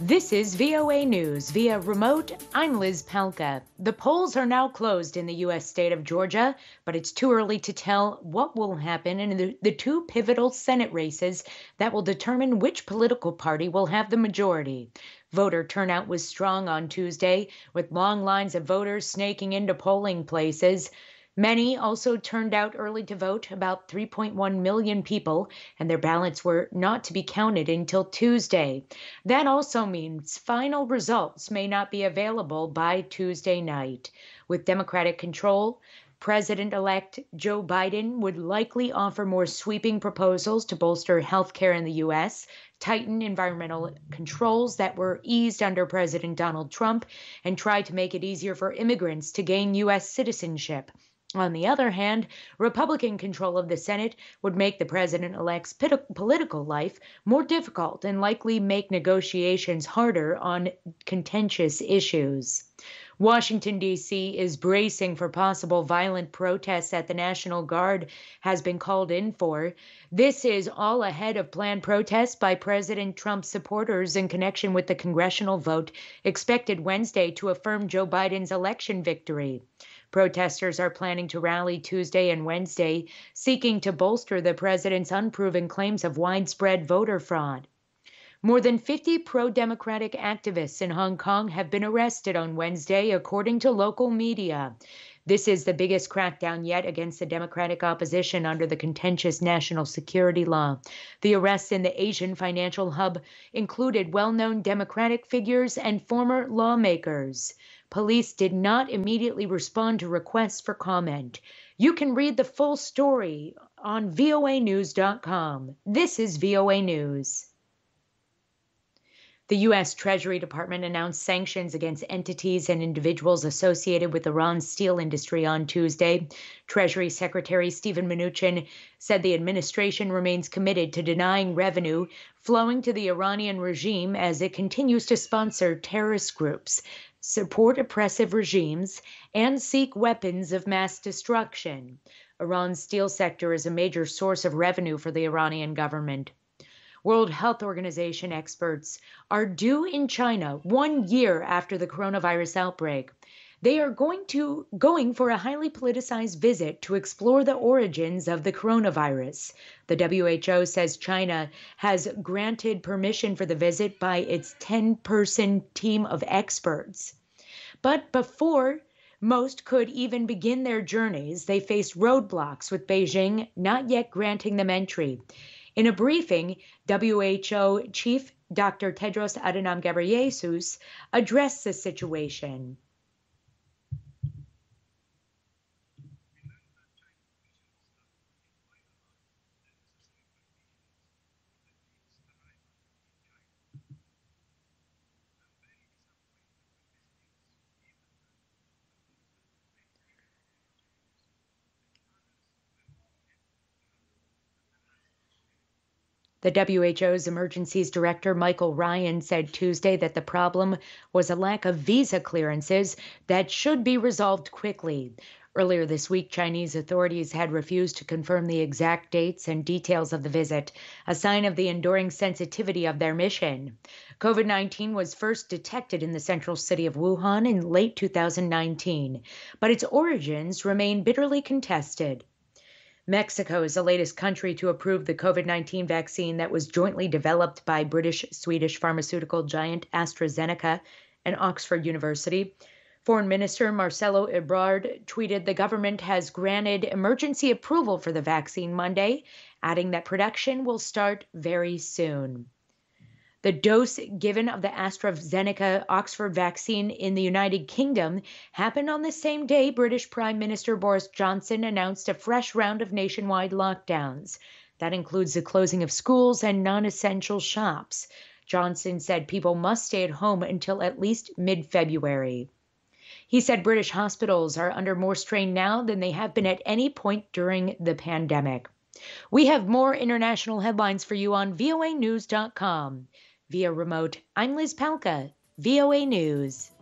This is VOA News via remote. I'm Liz Palka. The polls are now closed in the U.S. state of Georgia, but it's too early to tell what will happen in the two pivotal Senate races that will determine which political party will have the majority. Voter turnout was strong on Tuesday, with long lines of voters snaking into polling places. Many also turned out early to vote, about 3.1 million people, and their ballots were not to be counted until Tuesday. That also means final results may not be available by Tuesday night. With Democratic control, President-elect Joe Biden would likely offer more sweeping proposals to bolster health care in the U.S., tighten environmental controls that were eased under President Donald Trump, and try to make it easier for immigrants to gain U.S. citizenship. On the other hand, Republican control of the Senate would make the president-elect's political life more difficult and likely make negotiations harder on contentious issues. Washington, D.C. is bracing for possible violent protests that the National Guard has been called in for. This is all ahead of planned protests by President Trump's supporters in connection with the congressional vote expected Wednesday to affirm Joe Biden's election victory. Protesters are planning to rally Tuesday and Wednesday, seeking to bolster the president's unproven claims of widespread voter fraud. More than 50 pro-democratic activists in Hong Kong have been arrested on Wednesday, according to local media. This is the biggest crackdown yet against the Democratic opposition under the contentious national security law. The arrests in the Asian financial hub included well-known Democratic figures and former lawmakers. Police did not immediately respond to requests for comment. You can read the full story on voanews.com. This is VOA News. The U.S. Treasury Department announced sanctions against entities and individuals associated with Iran's steel industry on Tuesday. Treasury Secretary Steven Mnuchin said the administration remains committed to denying revenue flowing to the Iranian regime as it continues to sponsor terrorist groups, support oppressive regimes, and seek weapons of mass destruction. Iran's steel sector is a major source of revenue for the Iranian government. World Health Organization experts are due in China 1 year after the coronavirus outbreak. They are going for a highly politicized visit to explore the origins of the coronavirus. The WHO says China has granted permission for the visit by its 10-person team of experts. But before most could even begin their journeys, they faced roadblocks, with Beijing not yet granting them entry. In a briefing, WHO Chief Dr. Tedros Adhanom Ghebreyesus addressed the situation. The WHO's Emergencies Director, Michael Ryan, said Tuesday that the problem was a lack of visa clearances that should be resolved quickly. Earlier this week, Chinese authorities had refused to confirm the exact dates and details of the visit, a sign of the enduring sensitivity of their mission. COVID-19 was first detected in the central city of Wuhan in late 2019, but its origins remain bitterly contested. Mexico is the latest country to approve the COVID-19 vaccine that was jointly developed by British-Swedish pharmaceutical giant AstraZeneca and Oxford University. Foreign Minister Marcelo Ebrard tweeted the government has granted emergency approval for the vaccine Monday, adding that production will start very soon. The dose given of the AstraZeneca Oxford vaccine in the United Kingdom happened on the same day British Prime Minister Boris Johnson announced a fresh round of nationwide lockdowns. That includes the closing of schools and non-essential shops. Johnson said people must stay at home until at least mid-February. He said British hospitals are under more strain now than they have been at any point during the pandemic. We have more international headlines for you on voanews.com. Via remote, I'm Liz Palka, VOA News.